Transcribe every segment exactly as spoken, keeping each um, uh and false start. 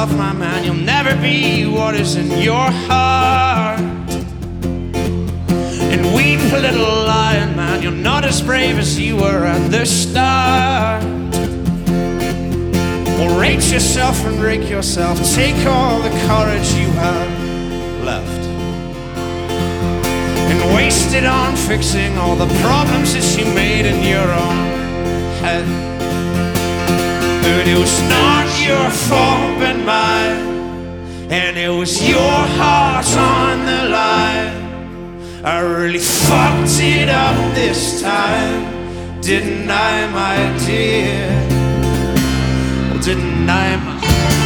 yourself, my man, you'll never be what is in your heart. And weep a little lion, man, you're not as brave as you were at the start. Well, rate yourself and rake yourself, take all the courage you have left and waste it on fixing all the problems that you made in your own head. But it was not your fault but mine, and it was your heart on the line. I really fucked it up this time, didn't I, my dear? Well, didn't I, my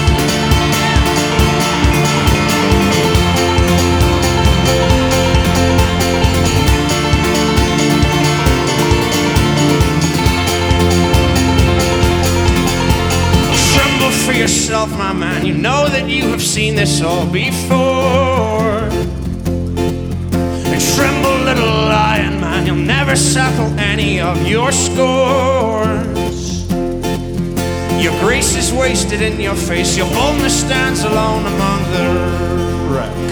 for yourself, my man, you know that you have seen this all before. And tremble, little lion, man, you'll never settle any of your scores. Your grace is wasted in your face, your boldness stands alone among the wreck.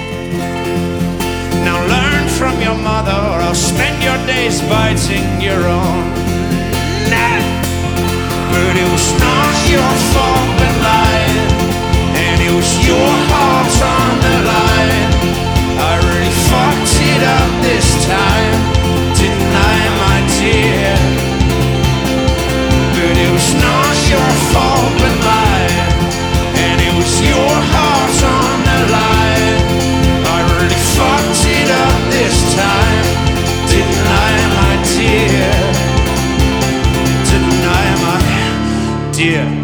Now learn from your mother, or else spend your days biting your own neck. But it was not your fault but mine, and it was your heart on the line. I really fucked it up this time, didn't I, my dear? But it was not your fault but mine, and it was your heart on the line. I really fucked it up this time, didn't I, my dear? Didn't I, my dear?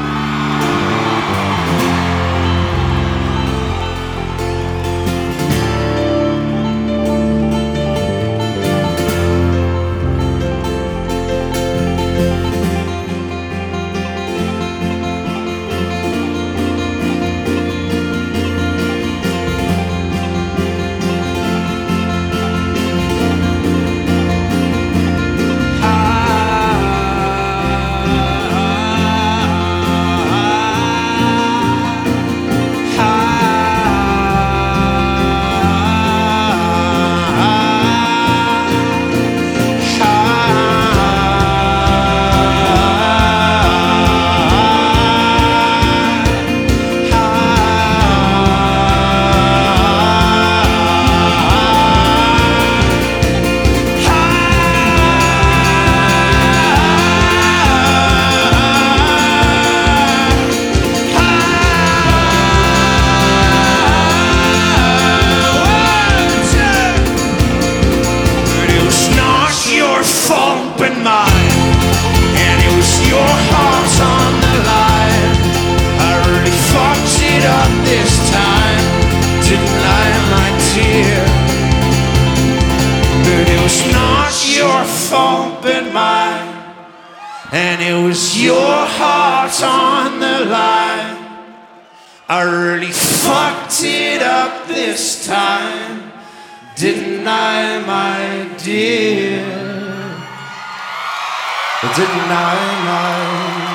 And it was your heart on the line. I really fucked it up this time, didn't I, my dear? Didn't I, my